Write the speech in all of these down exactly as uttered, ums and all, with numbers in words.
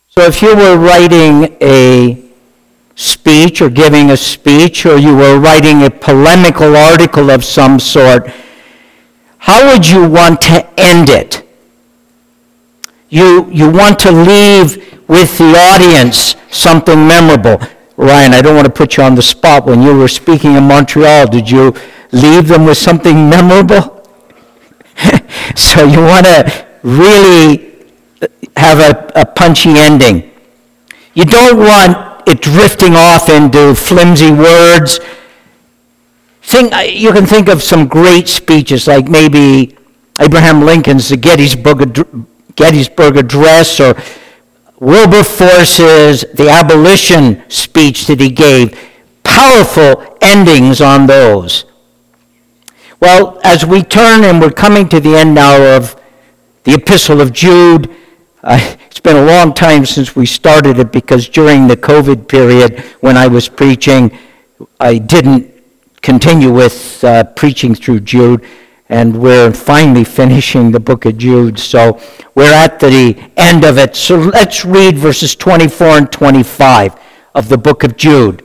So if you were writing a speech or giving a speech, or you were writing a polemical article of some sort, how would you want to end it? You, you want to leave with the audience something memorable. Ryan, I don't want to put you on the spot. When you were speaking in Montreal, did you leave them with something memorable? So you want to really have a, a punchy ending. You don't want it drifting off into flimsy words. Think, you can think of some great speeches, like maybe Abraham Lincoln's the Gettysburg, Gettysburg Address, or Wilberforce's The Abolition speech that he gave. Powerful endings on those. Well, as we turn, and we're coming to the end now of the Epistle of Jude, uh, it's been a long time since we started it, because during the COVID period when I was preaching, I didn't continue with uh, preaching through Jude, and we're finally finishing the book of Jude, so we're at the end of it. So let's read verses twenty-four and twenty-five of the book of Jude.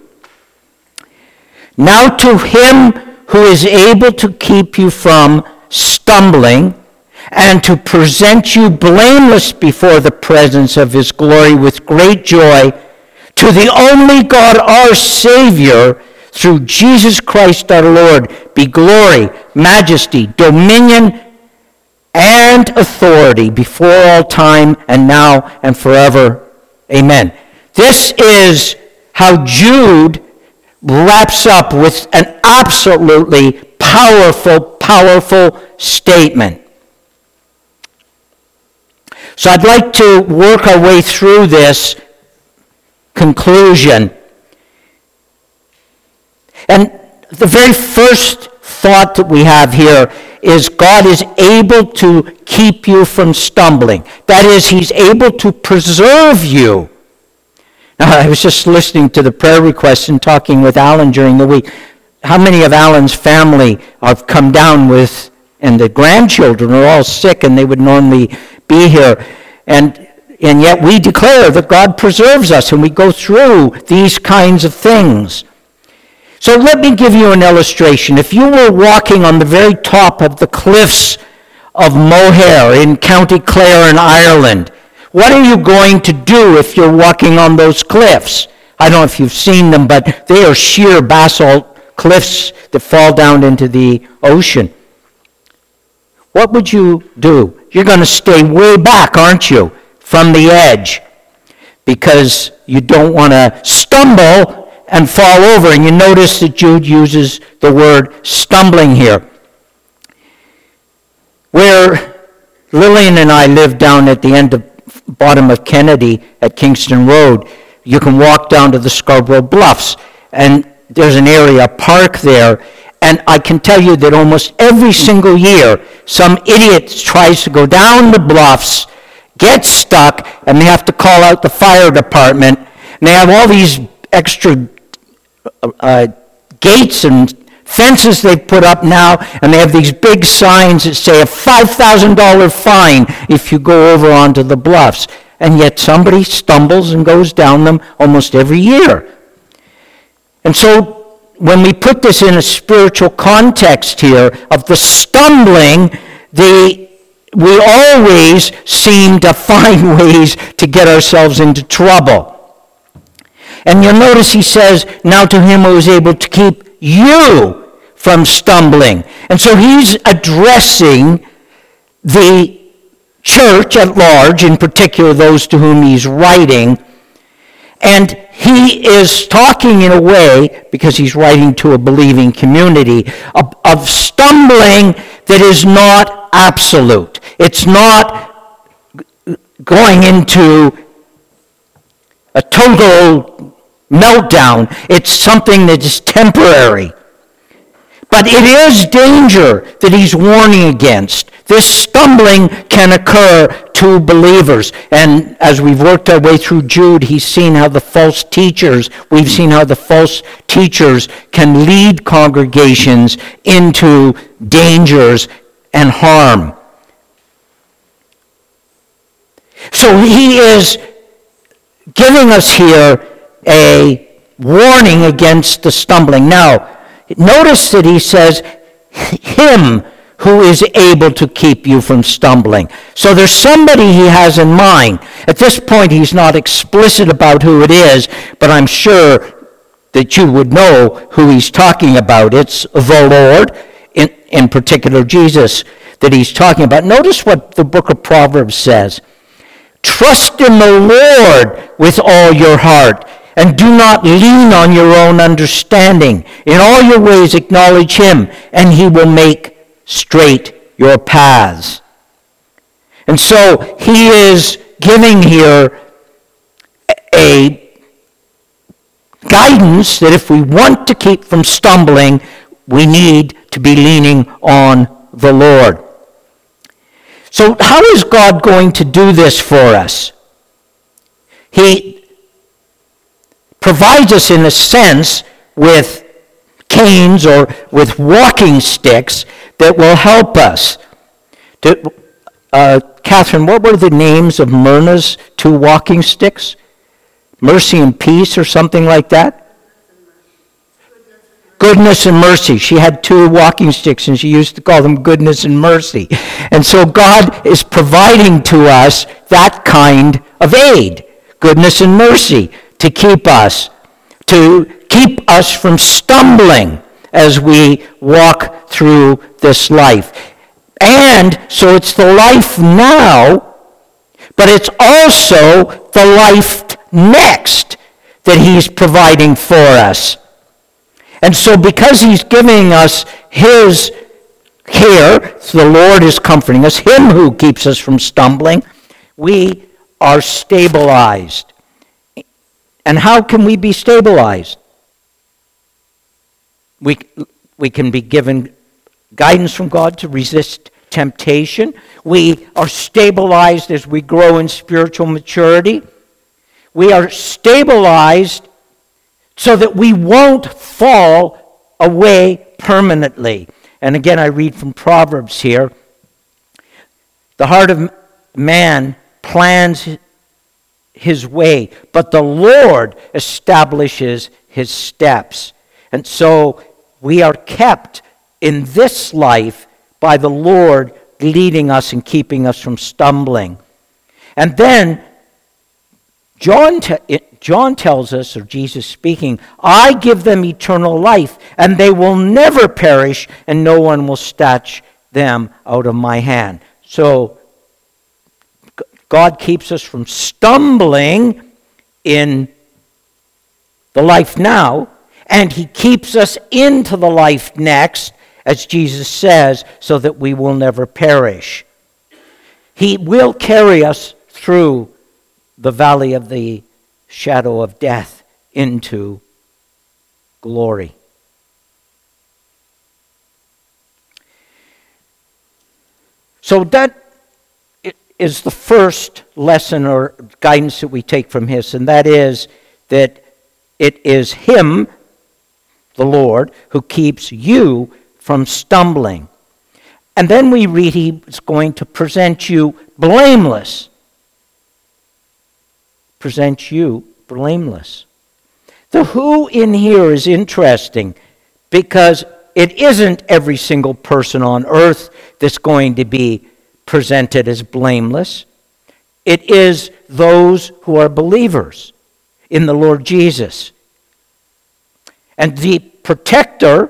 Now to him who is able to keep you from stumbling and to present you blameless before the presence of his glory with great joy, to the only God our Savior, through Jesus Christ our Lord, be glory, majesty, dominion, and authority before all time and now and forever. Amen. This is how Jude wraps up with an absolutely powerful, powerful statement. So I'd like to work our way through this conclusion. And the very first thought that we have here is God is able to keep you from stumbling. That is, he's able to preserve you. Now, I was just listening to the prayer requests and talking with Alan during the week. How many of Alan's family have come down with, and the grandchildren are all sick, and they would normally be here. And and yet we declare that God preserves us, and we go through these kinds of things. So let me give you an illustration. If you were walking on the very top of the cliffs of Moher in County Clare in Ireland, what are you going to do if you're walking on those cliffs? I don't know if you've seen them, but they are sheer basalt cliffs that fall down into the ocean. What would you do? You're going to stay way back, aren't you, from the edge, because you don't want to stumble and fall over. And you notice that Jude uses the word stumbling here. Where Lillian and I live down at the end of bottom of Kennedy at Kingston Road, you can walk down to the Scarborough Bluffs, and there's an area, a park there, and I can tell you that almost every single year, some idiot tries to go down the bluffs, gets stuck, and they have to call out the fire department, and they have all these extra uh, gates and fences they've put up now, and they have these big signs that say a five thousand dollars fine if you go over onto the bluffs. And yet somebody stumbles and goes down them almost every year. And so when we put this in a spiritual context here of the stumbling, the we always seem to find ways to get ourselves into trouble. And you'll notice he says, now to him who is able to keep you from stumbling. And so he's addressing the church at large, in particular those to whom he's writing. And he is talking in a way, because he's writing to a believing community, of, of stumbling that is not absolute. It's not going into a total meltdown. It's something that is temporary. But it is danger that he's warning against. This stumbling can occur to believers. And as we've worked our way through Jude, he's seen how the false teachers, we've seen how the false teachers can lead congregations into dangers and harm. So he is giving us here a warning against the stumbling. Now, notice that he says, him who is able to keep you from stumbling. So there's somebody he has in mind. At this point, he's not explicit about who it is, but I'm sure that you would know who he's talking about. It's the Lord, in, in particular Jesus, that he's talking about. Notice what the book of Proverbs says. Trust in the Lord with all your heart, and do not lean on your own understanding. In all your ways acknowledge him, and he will make straight your paths. And so he is giving here a guidance that if we want to keep from stumbling, we need to be leaning on the Lord. So how is God going to do this for us? He provides us, in a sense, with canes or with walking sticks that will help us. To, uh, Catherine, what were the names of Myrna's two walking sticks? Mercy and Peace or something like that? Goodness and Mercy. She had two walking sticks, and she used to call them Goodness and Mercy. And so God is providing to us that kind of aid, goodness and mercy, to keep us, to keep us from stumbling as we walk through this life. And so it's the life now, but it's also the life next that he's providing for us. And so because he's giving us his care, the Lord is comforting us, him who keeps us from stumbling, we are stabilized. And how can we be stabilized? We, we can be given guidance from God to resist temptation. We are stabilized as we grow in spiritual maturity. We are stabilized so that we won't fall away permanently. And again, I read from Proverbs here. The heart of man plans his way, but the Lord establishes his steps. And so we are kept in this life by the Lord leading us and keeping us from stumbling. And then John, te- John tells us, or Jesus speaking, I give them eternal life, and they will never perish, and no one will snatch them out of my hand. So God keeps us from stumbling in the life now, and he keeps us into the life next, as Jesus says, so that we will never perish. He will carry us through the valley of the shadow of death into glory. So that is the first lesson or guidance that we take from his, and that is that it is him, the Lord, who keeps you from stumbling. And then we read he's going to present you blameless. Present you blameless. The who in here is interesting because it isn't every single person on earth that's going to be presented as blameless. It is those who are believers in the Lord Jesus. And the protector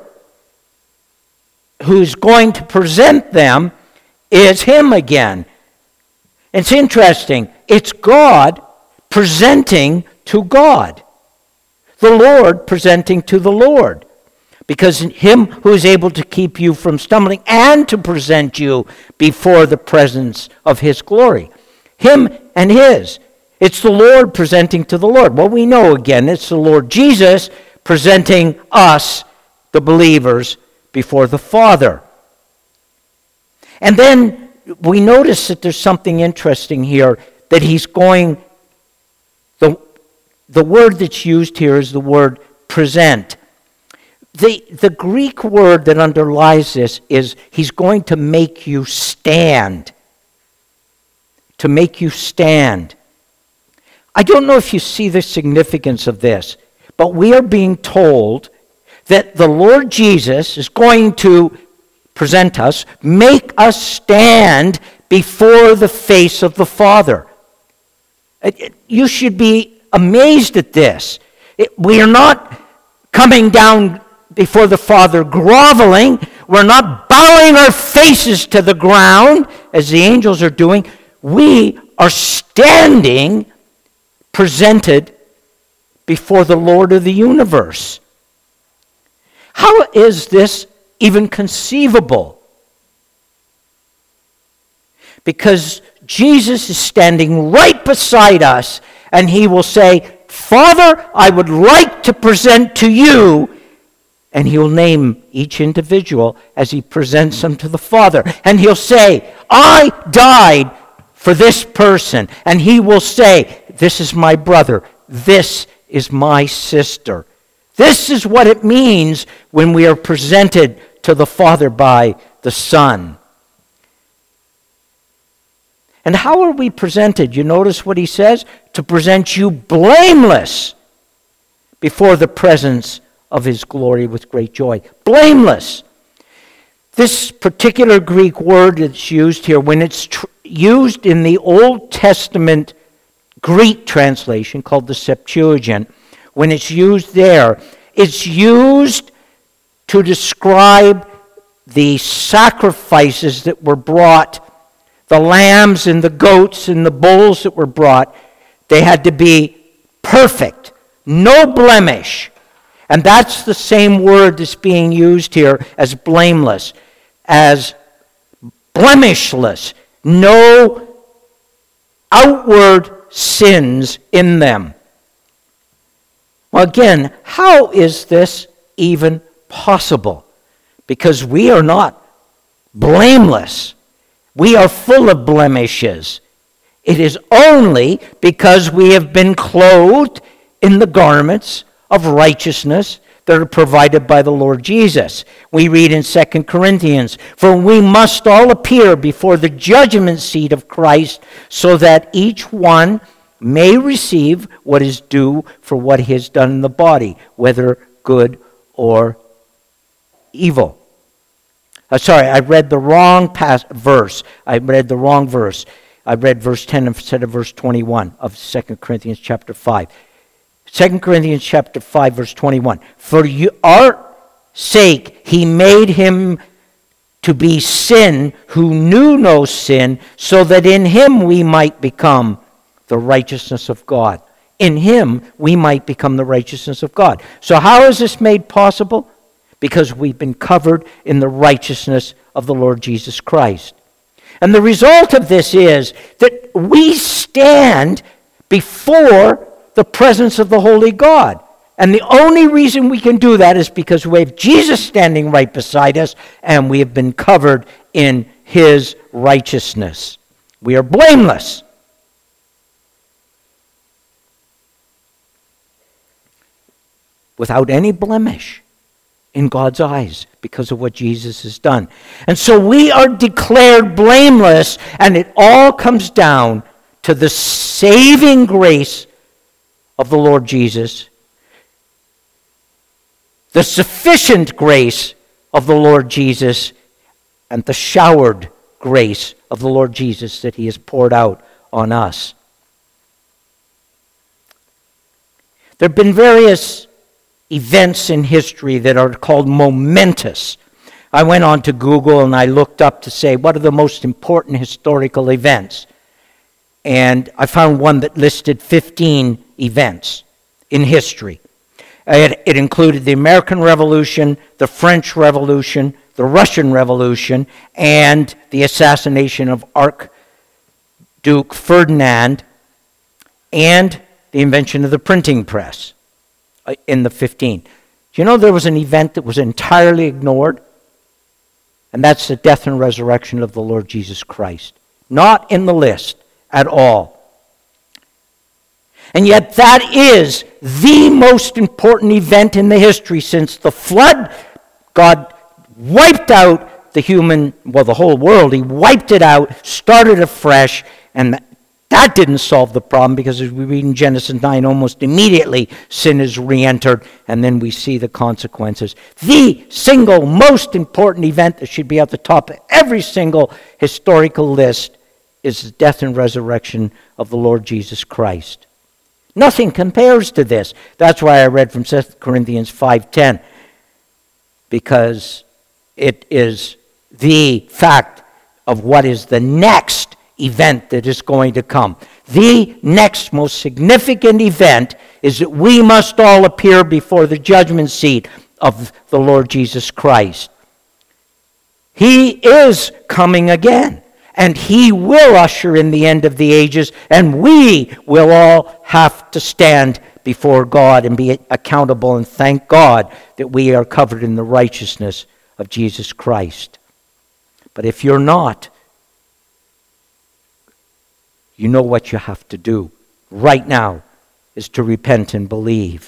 who's going to present them is him again. It's interesting. It's God presenting to God. The Lord presenting to the Lord. Because him who is able to keep you from stumbling and to present you before the presence of his glory. Him and his. It's the Lord presenting to the Lord. Well, we know again, it's the Lord Jesus presenting us, the believers, before the Father. And then we notice that there's something interesting here, that he's going, the, the word that's used here is the word present. The, the Greek word that underlies this is he's going to make you stand. To make you stand. I don't know if you see the significance of this, but we are being told that the Lord Jesus is going to present us, make us stand before the face of the Father. You should be amazed at this. It, we are not coming down before the Father groveling. We're not bowing our faces to the ground as the angels are doing. We are standing presented before the Lord of the universe. How is this even conceivable? Because Jesus is standing right beside us, and he will say, Father, I would like to present to you, and he'll name each individual as he presents them to the Father. And he'll say, I died for this person. And he will say, this is my brother. This is my sister. This is what it means when we are presented to the Father by the Son. And how are we presented? You notice what he says? To present you blameless before the presence of his glory with great joy. Blameless. This particular Greek word that's used here, when it's tr- used in the Old Testament Greek translation called the Septuagint, when it's used there, it's used to describe the sacrifices that were brought, the lambs and the goats and the bulls that were brought. They had to be perfect, no blemish. And that's the same word that's being used here as blameless, as blemishless, no outward sins in them. Well, again, how is this even possible? Because we are not blameless. We are full of blemishes. It is only because we have been clothed in the garments of righteousness that are provided by the Lord Jesus. We read in Second Corinthians, for we must all appear before the judgment seat of Christ, so that each one may receive what is due for what he has done in the body, whether good or evil. Uh, sorry, I read the wrong pas- verse. I read the wrong verse. I read verse ten instead of verse twenty-one of Second Corinthians chapter five. Second Corinthians chapter five, verse twenty-one. For you, our sake he made him to be sin who knew no sin, so that in him we might become the righteousness of God. In him we might become the righteousness of God. So how is this made possible? Because we've been covered in the righteousness of the Lord Jesus Christ. And the result of this is that we stand before the presence of the Holy God. And the only reason we can do that is because we have Jesus standing right beside us, and we have been covered in his righteousness. We are blameless. Without any blemish in God's eyes because of what Jesus has done. And so we are declared blameless, and it all comes down to the saving grace of the Lord Jesus, the sufficient grace of the Lord Jesus, and the showered grace of the Lord Jesus that he has poured out on us. There have been various events in history that are called momentous. I went on to Google and I looked up to say, what are the most important historical events? And I found one that listed fifteen events in history. It, it included the American Revolution, the French Revolution, the Russian Revolution, and the assassination of Archduke Ferdinand, and the invention of the printing press in the fifteen. Do you know there was an event that was entirely ignored? And that's the death and resurrection of the Lord Jesus Christ. Not in the list at all. And yet that is the most important event in the history since the flood. God wiped out the human, well, the whole world. He wiped it out, started afresh, and That didn't solve the problem, because as we read in Genesis nine, almost immediately sin is re-entered, and then we see the consequences. The single most important event that should be at the top of every single historical list is the death and resurrection of the Lord Jesus Christ. Nothing compares to this. That's why I read from Second Corinthians five ten, because it is the fact of what is the next event that is going to come. The next most significant event is that we must all appear before the judgment seat of the Lord Jesus Christ. He is coming again, and he will usher in the end of the ages, and we will all have to stand before God and be accountable, and thank God that we are covered in the righteousness of Jesus Christ. But if you're not, you know what you have to do right now is to repent and believe.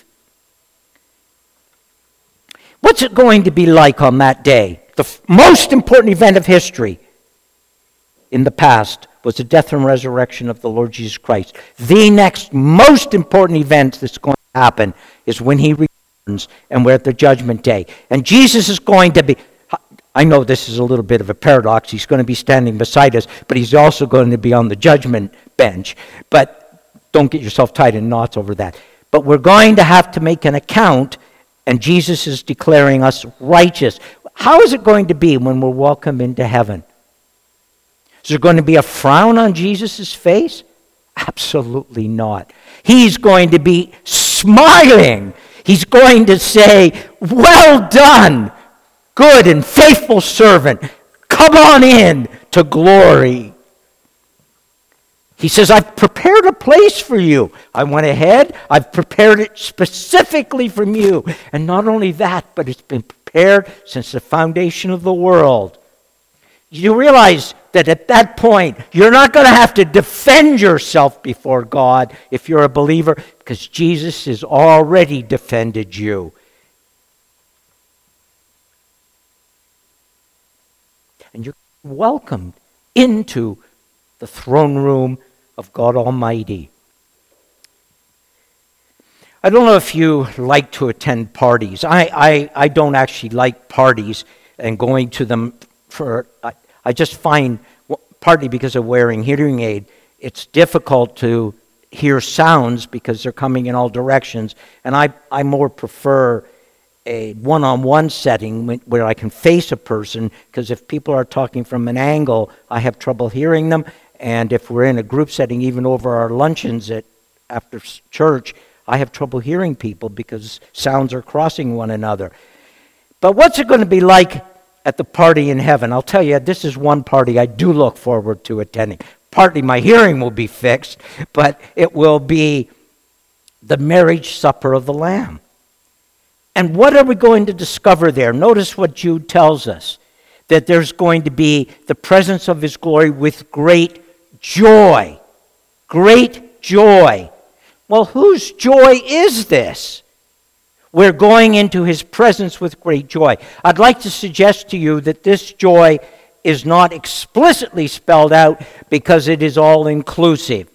What's it going to be like on that day? The f- most important event of history in the past was the death and resurrection of the Lord Jesus Christ. The next most important event that's going to happen is when he returns, and we're at the judgment day. And Jesus is going to be... I know this is a little bit of a paradox. He's going to be standing beside us, but he's also going to be on the judgment bench. But don't get yourself tied in knots over that. But we're going to have to make an account, and Jesus is declaring us righteous. How is it going to be when we're welcomed into heaven? Is there going to be a frown on Jesus' face? Absolutely not. He's going to be smiling. He's going to say, "Well done, good and faithful servant. Come on in to glory." He says, "I've prepared a place for you." I went ahead. I've prepared it specifically for you. And not only that, but it's been prepared since the foundation of the world. You realize that at that point, you're not going to have to defend yourself before God if you're a believer, because Jesus has already defended you. And you're welcomed into the throne room of God Almighty. I don't know if you like to attend parties. I, I, I don't actually like parties and going to them for... I, I just find, partly because of wearing hearing aid, it's difficult to hear sounds because they're coming in all directions. And I, I more prefer a one-on-one setting where I can face a person, because if people are talking from an angle, I have trouble hearing them. And if we're in a group setting, even over our luncheons at after church, I have trouble hearing people because sounds are crossing one another. But what's it going to be like at the party in heaven? I'll tell you, this is one party I do look forward to attending. Partly my hearing will be fixed, but it will be the marriage supper of the Lamb. And what are we going to discover there? Notice what Jude tells us, that there's going to be the presence of his glory with great joy. Great joy. Well, whose joy is this? We're going into his presence with great joy. I'd like to suggest to you that this joy is not explicitly spelled out because it is all-inclusive.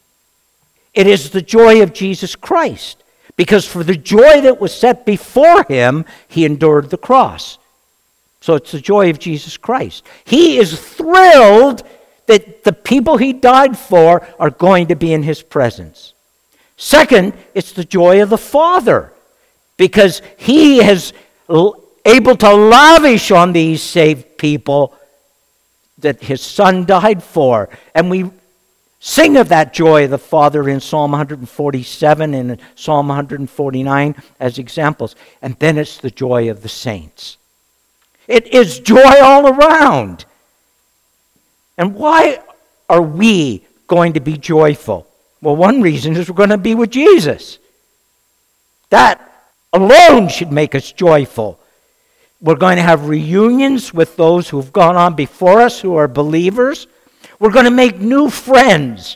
It is the joy of Jesus Christ, because for the joy that was set before him, he endured the cross. So it's the joy of Jesus Christ. He is thrilled that the people he died for are going to be in his presence. Second, it's the joy of the Father, because he is able to lavish on these saved people that his Son died for. And we sing of that joy of the Father in Psalm one forty-seven and in Psalm one forty-nine as examples. And then it's the joy of the saints. It is joy all around. And why are we going to be joyful? Well, one reason is we're going to be with Jesus. That alone should make us joyful. We're going to have reunions with those who've gone on before us who are believers. We're going to make new friends.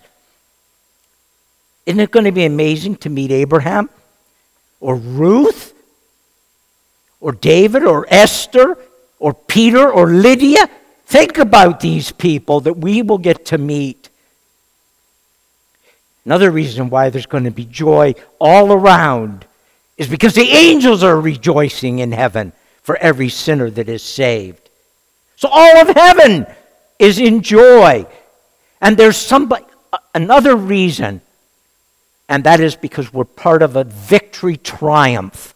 Isn't it going to be amazing to meet Abraham or Ruth or David or Esther or Peter or Lydia? Think about these people that we will get to meet. Another reason why there's going to be joy all around is because the angels are rejoicing in heaven for every sinner that is saved. So all of heaven is in joy. And there's somebody, another reason, and that is because we're part of a victory triumph.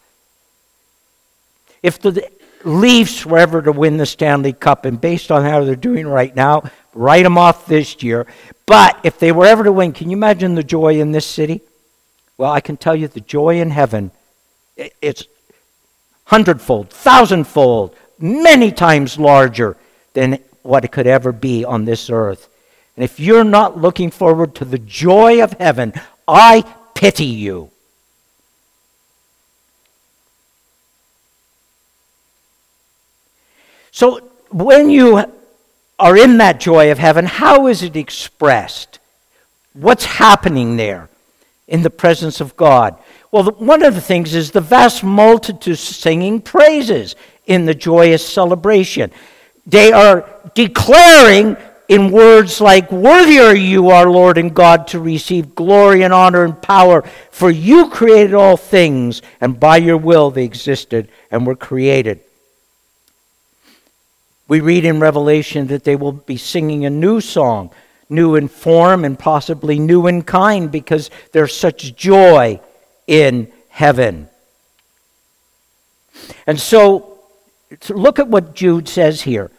If the Leafs were ever to win the Stanley Cup, and based on how they're doing right now, write them off this year. But if they were ever to win, can you imagine the joy in this city? Well, I can tell you the joy in heaven, it's hundredfold, thousandfold, many times larger than what it could ever be on this earth. And if you're not looking forward to the joy of heaven, I pity you. So when you are in that joy of heaven, how is it expressed? What's happening there in the presence of God? Well, the, one of the things is the vast multitude singing praises in the joyous celebration. They are declaring in words like, "Worthy are you, our Lord and God, to receive glory and honor and power, for you created all things, and by your will they existed and were created." We read in Revelation that they will be singing a new song, new in form and possibly new in kind, because there's such joy in heaven. And so, to look at what Jude says here.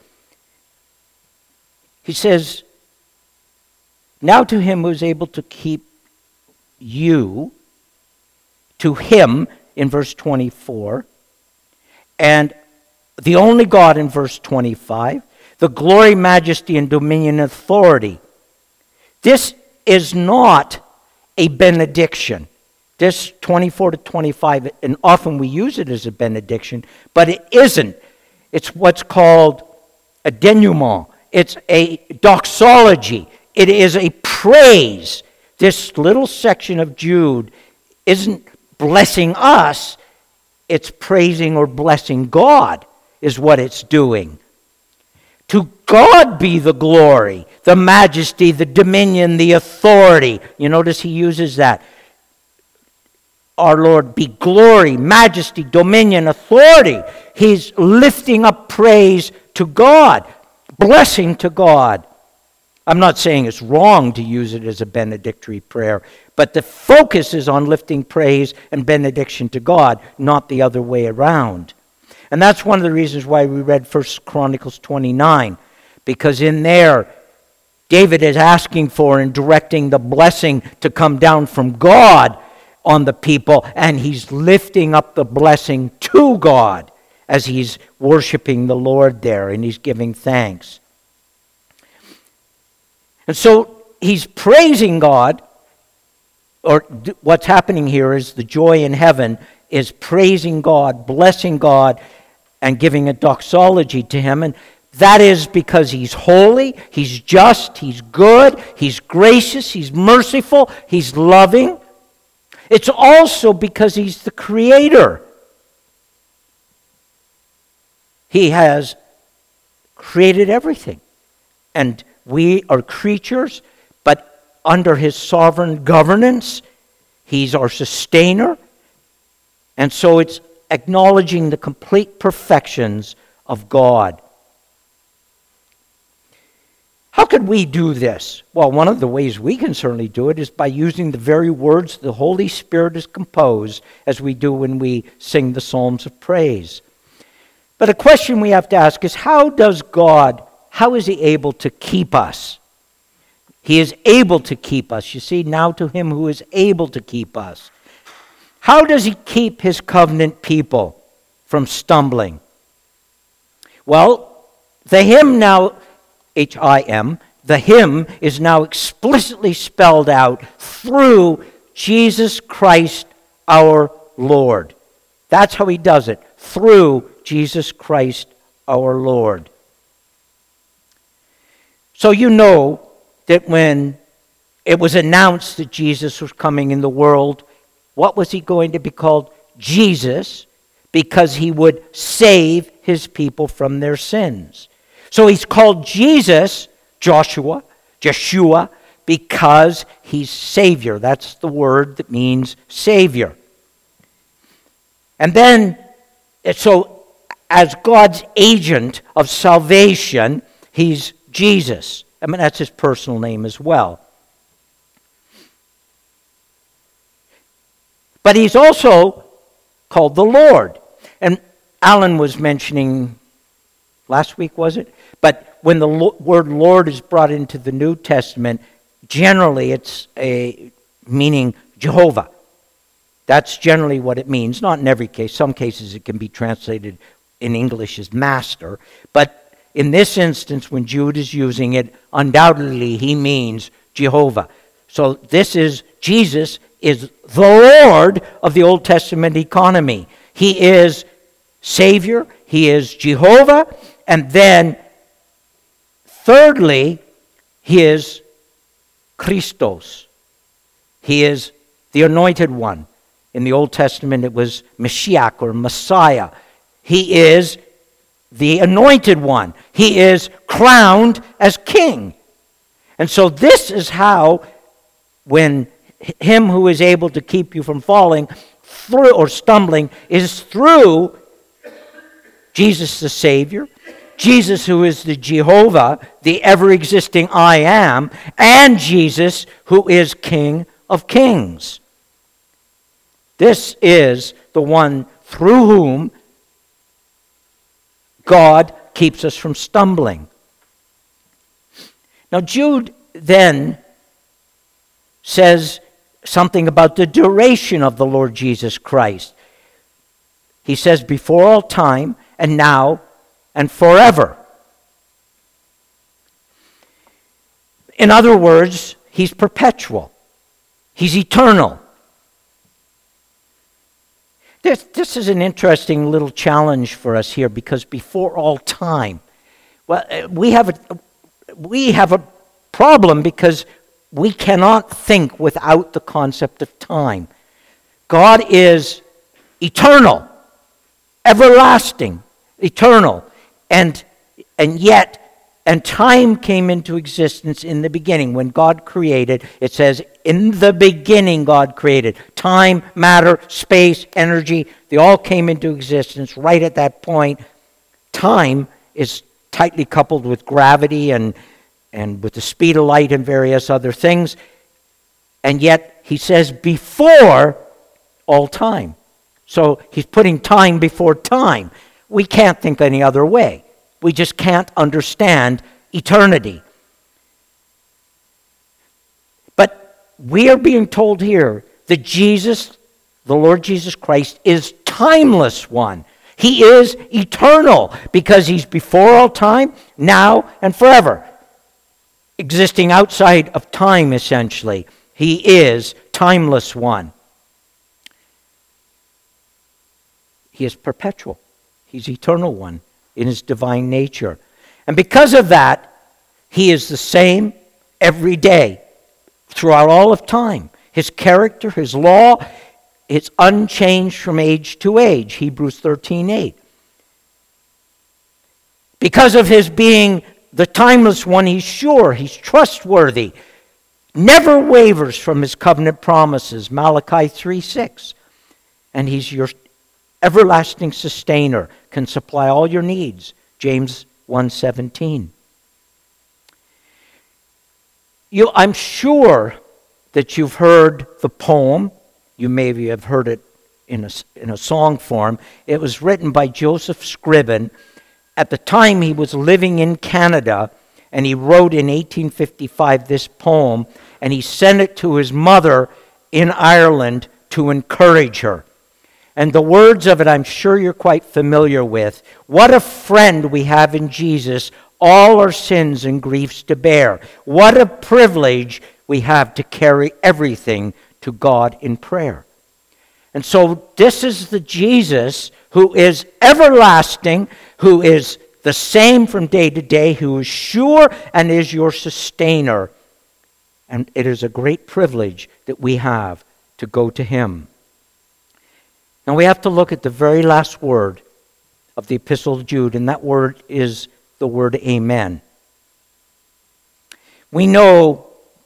He says, "Now to him who is able to keep you," to him in verse twenty-four, and the only God in verse twenty-five, the glory, majesty, and dominion and authority. This is not a benediction. This twenty-four to twenty-five, and often we use it as a benediction, but it isn't. It's what's called a denouement. It's a doxology. It is a praise. This little section of Jude isn't blessing us. It's praising or blessing God is what it's doing. To God be the glory, the majesty, the dominion, the authority. You notice he uses that. Our Lord be glory, majesty, dominion, authority. He's lifting up praise to God, blessing to God. I'm not saying it's wrong to use it as a benedictory prayer, but the focus is on lifting praise and benediction to God, not the other way around. And that's one of the reasons why we read First Chronicles twenty-nine, because in there, David is asking for and directing the blessing to come down from God on the people, and he's lifting up the blessing to God as he's worshiping the Lord there, and he's giving thanks. And so he's praising God, or what's happening here is the joy in heaven is praising God, blessing God, and giving a doxology to him. And that is because he's holy, he's just, he's good, he's gracious, he's merciful, he's loving. It's also because he's the creator. He has created everything. And we are creatures, but under his sovereign governance, he's our sustainer. And so it's acknowledging the complete perfections of God. How could we do this? Well, one of the ways we can certainly do it is by using the very words the Holy Spirit has composed, as we do when we sing the Psalms of praise. But a question we have to ask is, how does God, how is he able to keep us? He is able to keep us. You see, now to him who is able to keep us. How does he keep his covenant people from stumbling? Well, the hymn now, H I M, the hymn is now explicitly spelled out through Jesus Christ our Lord. That's how he does it, through Jesus Christ our Lord. So you know that when it was announced that Jesus was coming in the world, what was he going to be called? Jesus, because he would save his people from their sins. So he's called Jesus, Joshua, Jeshua, Because he's Savior. That's the word that means Savior. And then, so as God's agent of salvation, he's Jesus. I mean, that's his personal name as well. But he's also called the Lord. And Alan was mentioning, last week was it? But when the lo- word Lord is brought into the New Testament, generally it's a meaning Jehovah. That's generally what it means. Not in every case. Some cases it can be translated in English as master. But in this instance, when Jude is using it, undoubtedly he means Jehovah. So this is, Jesus is the Lord of the Old Testament economy. He is Savior. He is Jehovah. And then, thirdly, he is Christos. He is the Anointed One. In the Old Testament, it was Mashiach or Messiah. He is the Anointed One. He is crowned as King. And so this is how, when him who is able to keep you from falling through or stumbling is through Jesus the Savior, Jesus who is the Jehovah, the ever-existing I Am, and Jesus who is King of Kings. This is the one through whom God keeps us from stumbling. Now Jude then says something about the duration of the Lord Jesus Christ. He says, before all time, and now, and forever. In other words, he's perpetual. He's eternal. This, this is an interesting little challenge for us here, because before all time, well, we have a, we have a problem because we cannot think without the concept of time. God is eternal, everlasting, eternal, and and yet, and time came into existence in the beginning. When God created, it says, in the beginning God created. Time, matter, space, energy, they all came into existence right at that point. Time is tightly coupled with gravity and and with the speed of light and various other things. And yet, he says, before all time. So he's putting time before time. We can't think any other way. We just can't understand eternity. But we are being told here that Jesus, the Lord Jesus Christ, is timeless one. He is eternal because he's before all time, now, and forever. Existing outside of time, essentially. He is timeless one. He is perpetual. He's eternal one in his divine nature. And because of that, he is the same every day, throughout all of time. His character, his law, it's unchanged from age to age. Hebrews thirteen eight. Because of his being the timeless one, he's sure, he's trustworthy, never wavers from his covenant promises, Malachi three six. And he's your everlasting sustainer, can supply all your needs, James one seventeen. You, I'm sure that you've heard the poem. You maybe have heard it in a, in a song form. It was written by Joseph Scriven. At the time, he was living in Canada, and he wrote in eighteen fifty-five this poem, and he sent it to his mother in Ireland to encourage her. And the words of it, I'm sure you're quite familiar with. What a friend we have in Jesus, all our sins and griefs to bear. What a privilege we have to carry everything to God in prayer. And so this is the Jesus who is everlasting, who is the same from day to day, who is sure and is your sustainer. And it is a great privilege that we have to go to him. Now we have to look at the very last word of the Epistle of Jude, and that word is the word amen. We know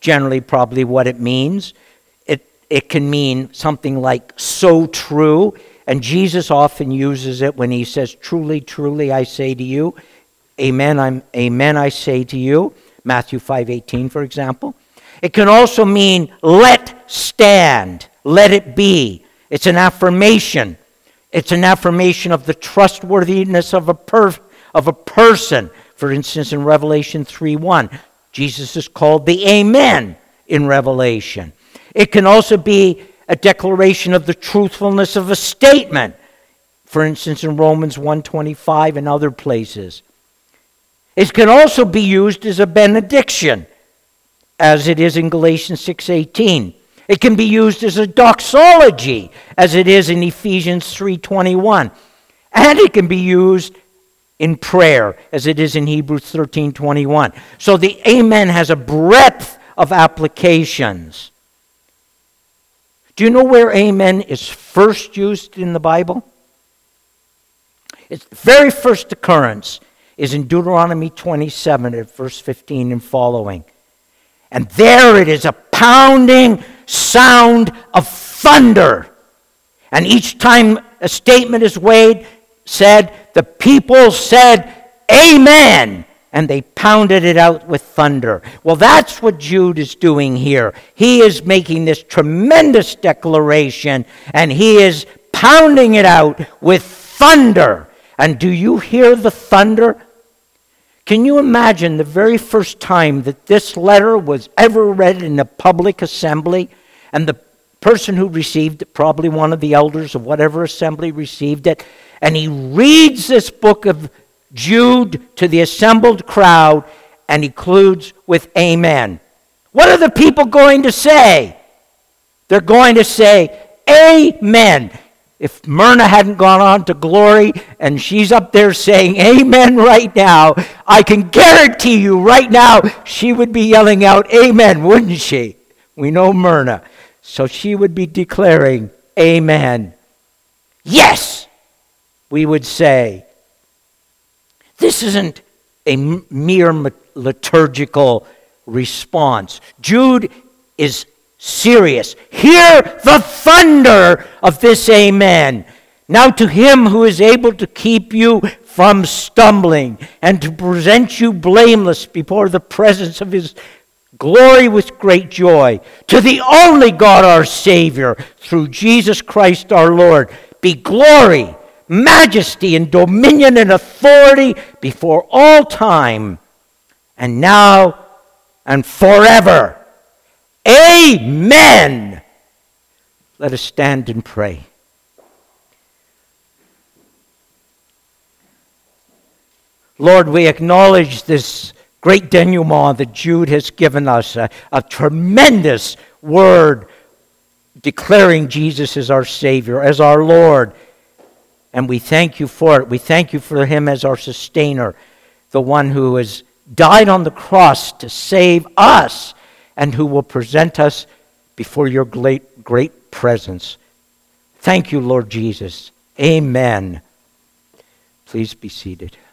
generally probably what it means. It, it can mean something like so true, and Jesus often uses it when he says, truly, truly, I say to you. Amen, I'm, amen, I say to you. Matthew five eighteen, for example. It can also mean let stand, let it be. It's an affirmation. It's an affirmation of the trustworthiness of a per, of a person. For instance, in Revelation three one, Jesus is called the Amen in Revelation. It can also be a declaration of the truthfulness of a statement. For instance, in Romans one twenty-five and other places. It can also be used as a benediction, as it is in Galatians six eighteen. It can be used as a doxology, as it is in Ephesians three twenty-one. And it can be used in prayer, as it is in Hebrews thirteen twenty-one. So the amen has a breadth of applications. Do you know where amen is first used in the Bible? Its very first occurrence is in Deuteronomy twenty-seven at verse fifteen and following. And there it is a pounding sound of thunder. And each time a statement is made, said, the people said, Amen. And they pounded it out with thunder. Well, that's what Jude is doing here. He is making this tremendous declaration, and he is pounding it out with thunder. And do you hear the thunder? Can you imagine the very first time that this letter was ever read in a public assembly, and the person who received it, probably one of the elders of whatever assembly received it, and he reads this book of Jude to the assembled crowd, and he concludes with Amen. What are the people going to say? They're going to say, Amen. If Myrna hadn't gone on to glory and she's up there saying amen right now, I can guarantee you right now she would be yelling out amen, wouldn't she? We know Myrna. So she would be declaring amen. Yes, we would say. This isn't a mere liturgical response. Jude is serious. Hear the thunder of this amen. Now to him who is able to keep you from stumbling and to present you blameless before the presence of his glory with great joy, to the only God our Savior, through Jesus Christ our Lord, be glory, majesty, and dominion and authority before all time, and now and forever. Amen. Let us stand and pray. Lord, we acknowledge this great denouement that Jude has given us, a, a tremendous word declaring Jesus as our Savior, as our Lord. And we thank you for it. We thank you for him as our sustainer, the one who has died on the cross to save us, and who will present us before your great, great presence. Thank you, Lord Jesus. Amen. Please be seated.